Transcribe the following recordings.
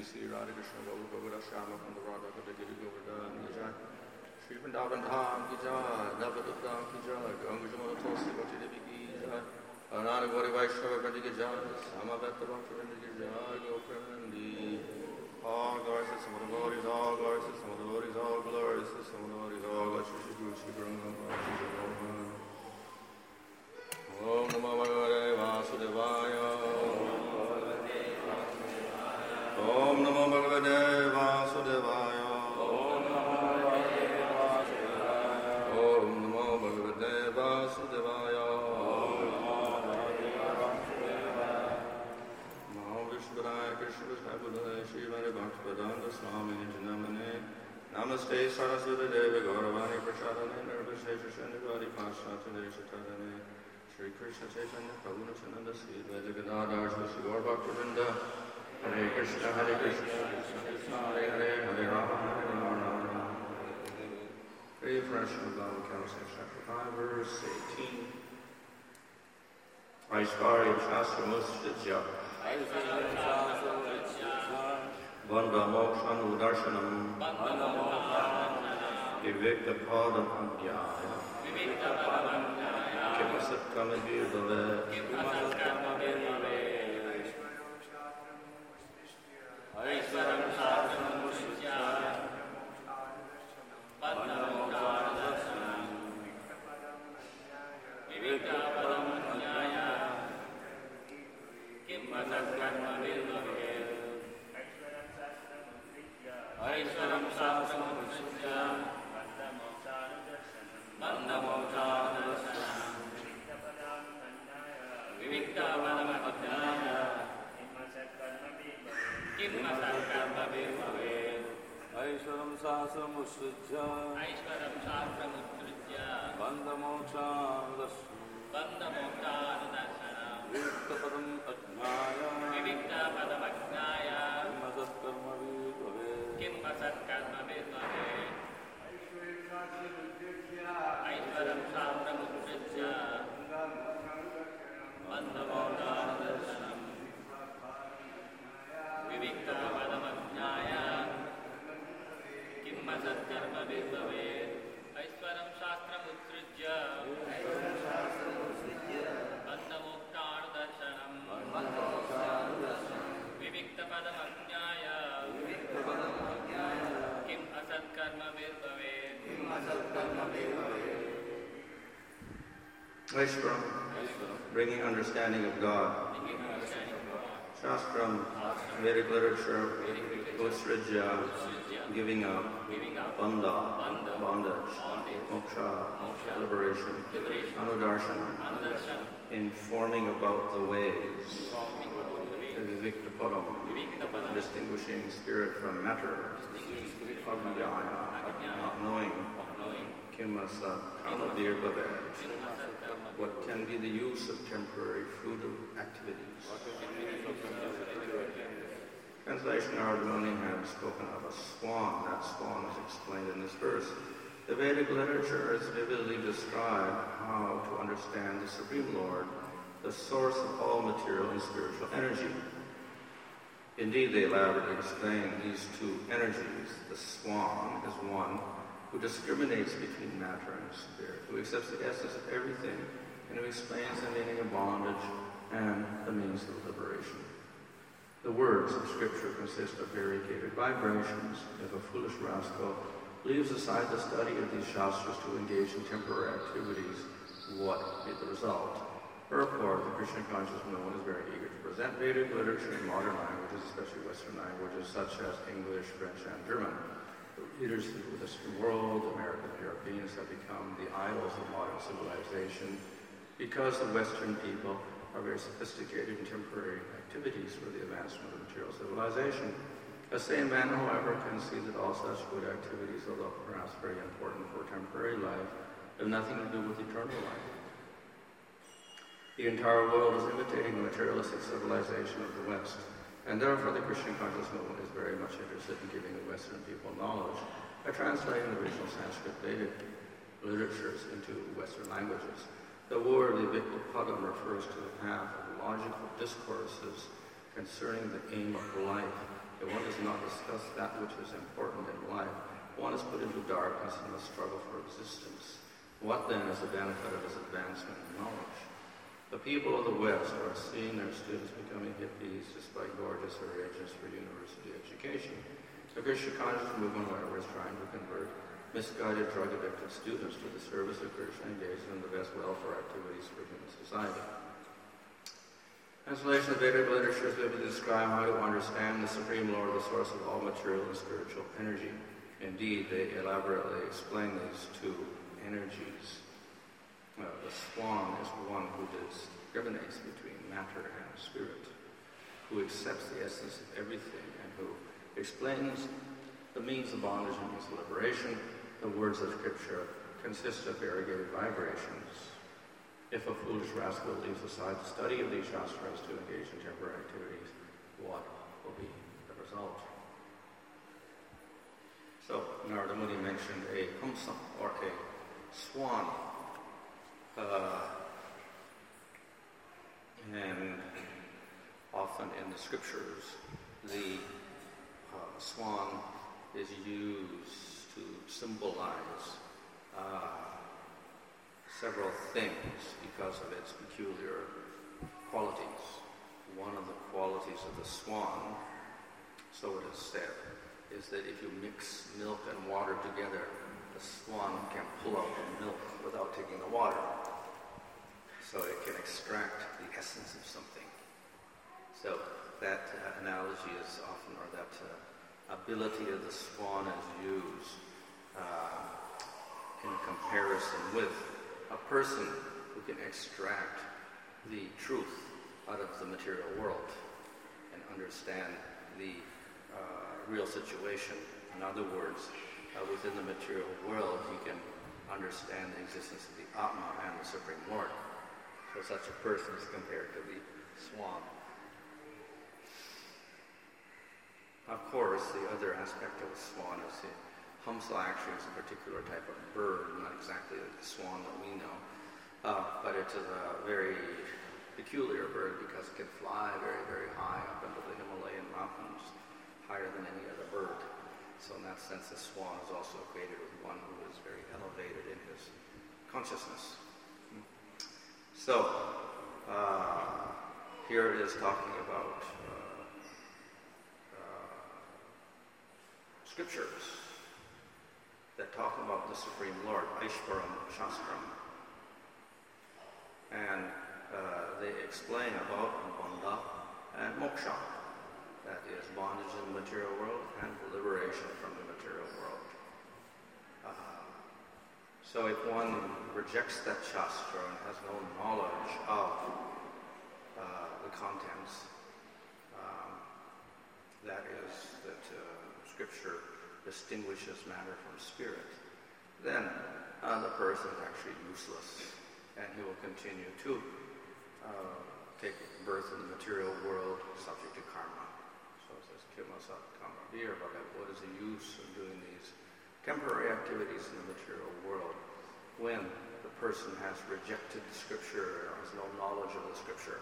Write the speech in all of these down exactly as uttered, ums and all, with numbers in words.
Sri Radha Krishna Gaur Gaura Shama Kanda Radha Kada Giri Govardhan Ki Jai Shri Vrindavan Dham Ki Jai Navaduttam Ki Jai Ganga Jamuna Tulsi Bhakti Devi Ki Jai Ananda Gauri Vaishnava Vrindi Ki Jai Samaveta Bhakti Vrindi Ki Jai Goprandi All glories to some of the glories, all glories to some of the glories, all glories to some of the glories, all glories to Shri Guru Shri Brahma Om Namo Bhagavate Vasudevaya Om Namo Bhagavate Vasudevaya Om Namo Bhagavate Vasudevaya Namo Vishwadaya Krishna Vishnu Shri Vari Bhaktivedanta Swami Janamane Namaste Saraswati Devi Gauravani Prashadane Nirvishesha Shandigari Pashatane Shatadane Shri Krishna Chaitanya Prabhu Nityananda Sri Advaita Gadadhar Shri Gaur Bhaktivedanta Hare Krishna Hare Krishna Krishna Krishna Hare Hare Hare Rama Hare Rama Pray for us from God Council chapter five verse eighteen Aishvarya Shastra Mustitya Vanda Mokshan Udarshanam Vivekta Padam Adhyaya Kimasat Virvave Aishvaram Shastra Mustitya Vanda Mokshan Udarshanam Vivekta Padam Adhyaya Kimasat Virvave Aishvaram Shastra Mustitya Vanda Mokshan Udarshanam Vivekta Padam Adhyaya Kimasat Virvave Aishvaram Shastra Mustitya Aishvaram Shastra Mustitya Vanda Mokshan Udarshanam Vanda Mokshan Udarshanam Vivekta Padam Adhyaya Vivekta Padam Adhyaya Kimasat Virvave Aishvaram Shastra Mustitya Vanda Mokshan Udarshanam Vivekta Padam Adhyaya Kimasat Virvave Aishvaram Shastra Mustitya Vanda Mokshan Udarshanam Vivekta Padam Adhyaya Kim Asat Karma Virvave Aishvaram, bringing understanding of God. Shastram, Vedic literature. Utsrija, giving up. Bandha, bondage. Moksha, liberation. Anudarshanam, informing about the ways. Vivekta Padam, distinguishing spirit from matter. Avyaya, not knowing. Kimasa, Virvave, what can be the use of temporary fruitive activities. Translation, Narada Muni had spoken of a swan. That swan is explained in this verse. The Vedic literature has vividly described how to understand the Supreme Lord, the source of all material and spiritual energy. Indeed, they elaborately explain these two energies. The swan is one who discriminates between matter and spirit, who accepts the essence of everything, and who explains the meaning of bondage and the means of liberation. The words of Scripture consist of variegated vibrations. If a foolish rascal leaves aside the study of these Shastras to engage in temporary activities, what will be the result? Therefore, the Krishna conscious movement is very eager to present Vedic literature in modern languages, especially Western languages such as English, French, and German. The readers of the Western world, American and Europeans, have become the idols of modern civilization because the Western people are very sophisticated in temporary activities for the advancement of material civilization. A sane man, however, can see that all such good activities, although perhaps very important for temporary life, have nothing to do with eternal life. The entire world is imitating the materialistic civilization of the West, and therefore the Christian conscious movement is very much interested in giving the Western people knowledge by translating the original Sanskrit Vedic literatures into Western languages. The word Vivekta Padam refers to the path of logical discourses concerning the aim of life. If one does not discuss that which is important in life, one is put into darkness and must struggle for existence. What then is the benefit of his advancement in knowledge? The people of the West are seeing their students becoming hippies despite gorgeous arrangements for university education. The Krishna conscious movement, however, is trying to convert misguided drug-addicted students to the service of Krishna, engaged in the best welfare activities for human society. Translation of Vedic literature is vividly describe how to understand the Supreme Lord, the source of all material and spiritual energy. Indeed, they elaborately explain these two energies. Uh, the swan is one who discriminates between matter and spirit, who accepts the essence of everything, and who explains the means of bondage and means of liberation. The words of Scripture consist of variegated vibrations. If a foolish rascal leaves aside the study of these shastras to engage in temporary activities, what will be the result? So, Narada Muni mentioned a hamsa, or a swan. Uh, and often in the scriptures, the uh, swan is used to symbolize uh, several things because of its peculiar qualities. One of the qualities of the swan, so it is said, is that if you mix milk and water together, the swan can pull out the milk without taking the water. So it can extract the essence of something. So that uh, analogy is often, or that uh, ability of the swan is used uh, in comparison with a person who can extract the truth out of the material world and understand the uh, real situation. In other words, uh, within the material world, he can understand the existence of the Atma and the Supreme Lord. So such a person is compared to the swan. Of course, the other aspect of the swan is the hamsa actually is a particular type of bird, not exactly like the swan that we know, uh, but it is a very peculiar bird because it can fly very, very high up into the Himalayan mountains, higher than any other bird. So in that sense, the swan is also equated with one who is very elevated in his consciousness. So, uh, here it is talking about uh, uh, scriptures that talk about the Supreme Lord, Aishvaram Shastram. And uh, they explain about Bandha and Moksha, that is bondage in the material world and liberation from the material world. Uh, so if one rejects that Shastra and has no knowledge of uh, the contents, um, that is, that uh, Scripture distinguishes matter from spirit, then uh, the person is actually useless, and he will continue to uh, take birth in the material world subject to karma. So it says, Kimasat karma vir, but what is the use of doing these temporary activities in the material world when the person has rejected the Scripture or has no knowledge of the Scripture?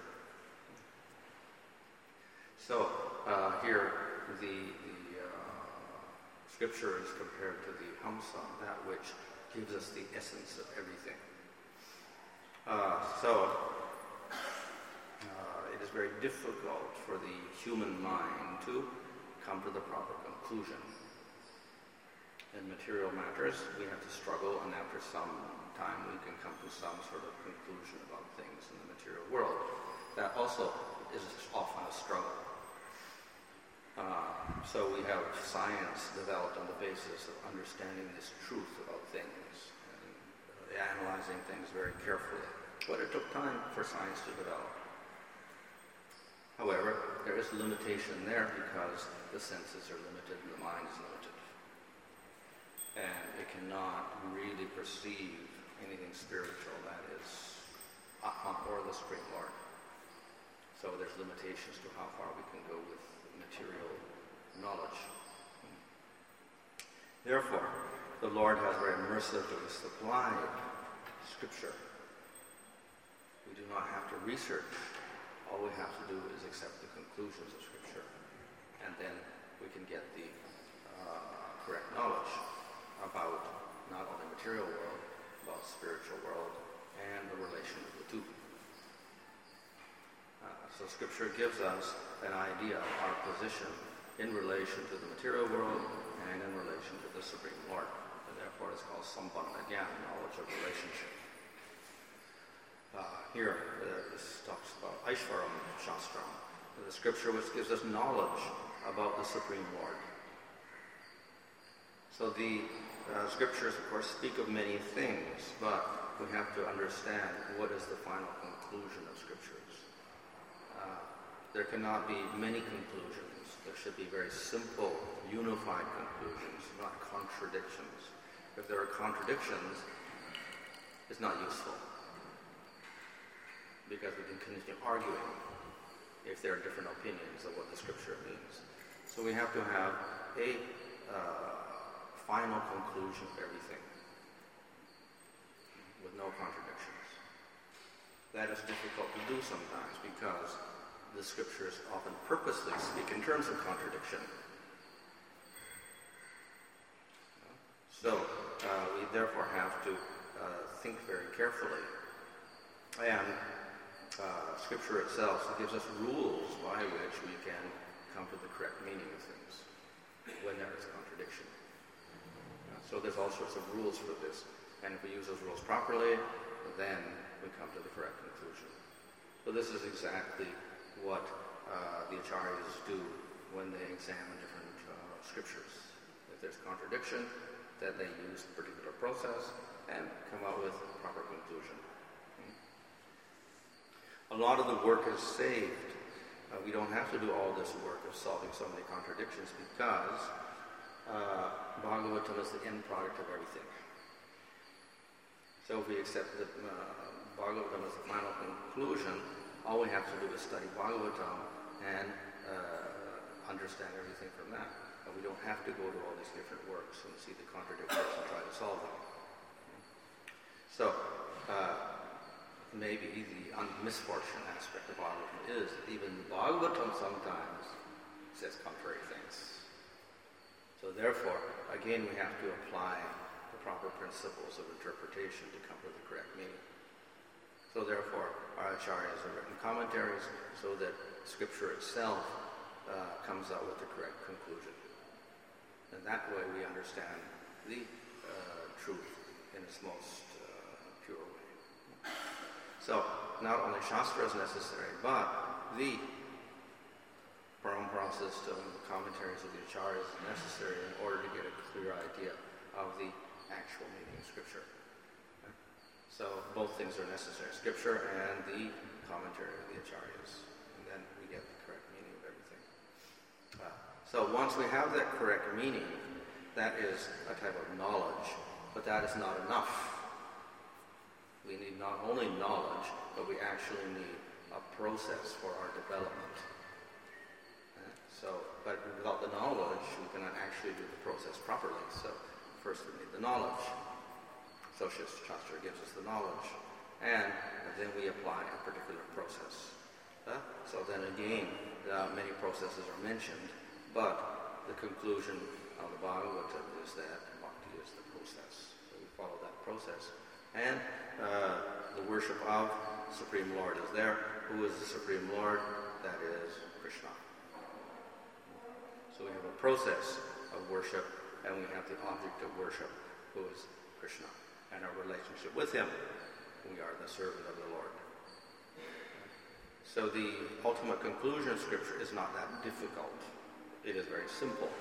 So uh, here the, the Scripture is compared to the hamsa, that which gives us the essence of everything. Uh, so, uh, it is very difficult for the human mind to come to the proper conclusion. In material matters, we have to struggle, and after some time we can come to some sort of conclusion about things in the material world. That also is often a struggle. Uh, so we have science developed on the basis of understanding this truth about things and uh, analyzing things very carefully. But it took time for science to develop. However, there is limitation there because the senses are limited and the mind is limited. And it cannot really perceive anything spiritual that is Atma or the Supreme Lord. So there's limitations to how far we can go with material knowledge. Therefore, the Lord has very mercifully supplied Scripture. We do not have to research. All we have to do is accept the conclusions of Scripture, and then we can get the uh, correct knowledge about not only material world, but spiritual world and the relation of the two. Uh, so Scripture gives us an idea of our position in relation to the material world and in relation to the Supreme Lord. And therefore it's called Sambandha Gyan, knowledge of relationship. Uh, here, uh, this talks about Aishvaram Shastram, the scripture which gives us knowledge about the Supreme Lord. So the uh, scriptures, of course, speak of many things, but we have to understand what is the final conclusion of scriptures. Uh, there cannot be many conclusions. There should be very simple, unified conclusions, not contradictions. If there are contradictions, it's not useful, because we can continue arguing if there are different opinions of what the scripture means. So we have to have a uh, final conclusion of everything, with no contradictions. That is difficult to do sometimes because the scriptures often purposely speak in terms of contradiction. So uh, we therefore have to uh, think very carefully. And uh, scripture itself gives us rules by which we can come to the correct meaning of things when there is contradiction. So there's all sorts of rules for this. And if we use those rules properly, then we come to the correct conclusion. So this is exactly what uh, the acharyas do when they examine different uh, scriptures. If there's contradiction, then they use a particular process and come out with a proper conclusion. A lot of the work is saved. Uh, we don't have to do all this work of solving so many contradictions because uh, Bhagavatam is the end product of everything. So if we accept that uh, Bhagavatam is the final conclusion, all we have to do is study Bhagavatam and uh, understand everything from that. But we don't have to go to all these different works and see the contradictions and try to solve them. So uh, maybe the un- misfortune aspect of Bhagavatam is that even Bhagavatam sometimes says contrary things. So therefore, again, we have to apply the proper principles of interpretation to come to the correct meaning. So therefore, our acharyas have written commentaries so that scripture itself uh, comes out with the correct conclusion. And that way we understand the uh, truth in its most uh, pure way. So, not only Shastra is necessary, but the Parampara system, the commentaries of the acharyas is necessary in order to get a clear idea of the actual meaning of scripture. So both things are necessary, scripture and the commentary of the acharyas. And then we get the correct meaning of everything. Uh, so once we have that correct meaning, that is a type of knowledge, but that is not enough. We need not only knowledge, but we actually need a process for our development. Uh, so, but without the knowledge, we cannot actually do the process properly. So first we need the knowledge. So Shastra gives us the knowledge, and then we apply a particular process. Uh, so then again, uh, many processes are mentioned, but the conclusion of the Bhagavatam is that bhakti is the process. So we follow that process. And uh, the worship of the Supreme Lord is there. Who is the Supreme Lord? That is Krishna. So we have a process of worship, and we have the object of worship, who is Krishna. And our relationship with him, we are the servant of the Lord. So the ultimate conclusion of Scripture is not that difficult. It is very simple.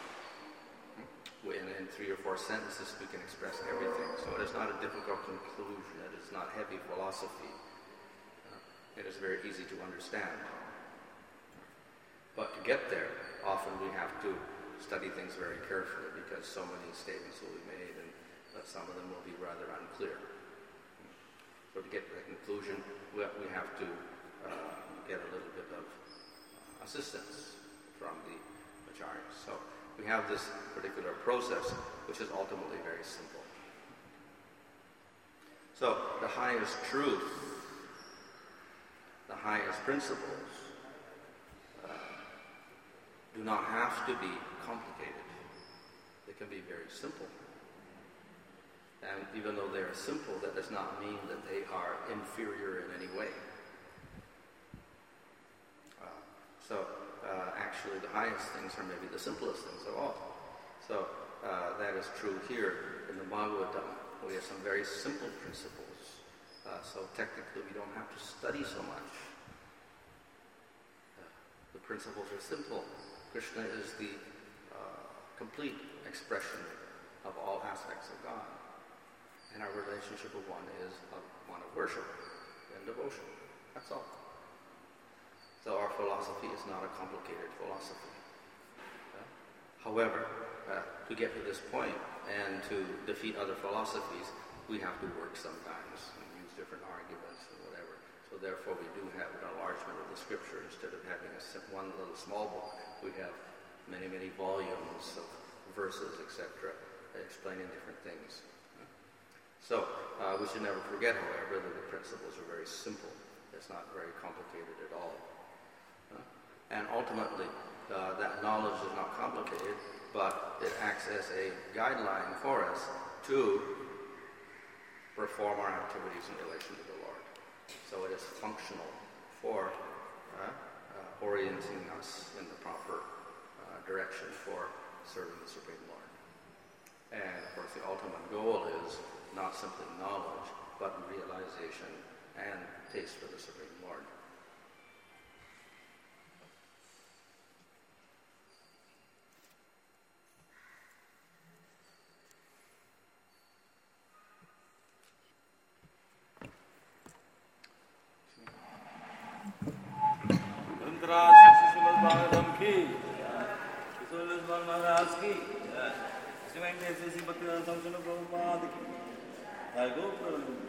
In, in three or four sentences we can express everything. So it is not a difficult conclusion. It is not heavy philosophy. Uh, it is very easy to understand. But to get there, often we have to study things very carefully because so many statements will be made and that some of them will be rather unclear. So to get to the conclusion, we we have to uh, get a little bit of uh, assistance from the acharyas. So we have this particular process, which is ultimately very simple. So the highest truth, the highest principles, uh, do not have to be complicated. They can be very simple. And even though they are simple, that does not mean that they are inferior in any way. Uh, so uh, actually the highest things are maybe the simplest things of all. So uh, that is true here in the Bhagavatam. We have some very simple principles. Uh, so technically we don't have to study so much. Uh, the principles are simple. Krishna is the uh, complete expression of all aspects of God. And our relationship with one is of one of worship and devotion. That's all. So our philosophy is not a complicated philosophy. Uh, however, uh, to get to this point and to defeat other philosophies, we have to work sometimes and use different arguments and whatever. So therefore we do have an enlargement of the scripture. Instead of having a one little small book, we have many, many volumes of verses, et cetera, explaining different things. So uh, we should never forget, however, that the principles are very simple. It's not very complicated at all. Uh, and ultimately, uh, that knowledge is not complicated, but it acts as a guideline for us to perform our activities in relation to the Lord. So it is functional for uh, uh, orienting us in the proper uh, direction for serving the Supreme Lord. And of course the ultimate goal is not simply knowledge, but realization and taste for the Supreme Lord. Prabhupada ki. I go